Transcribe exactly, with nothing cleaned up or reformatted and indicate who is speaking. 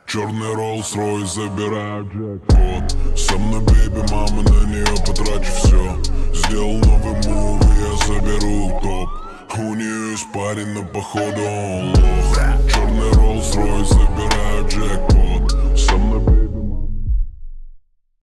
Speaker 1: Черный Rolls-Royce, забираю джекпот. Со мной бейби, мама, на нее потрачу все. Сделал новый мув, и я заберу топ. У нее есть парень, но походу он лох. Черный Rolls-Royce, забираю джекпот.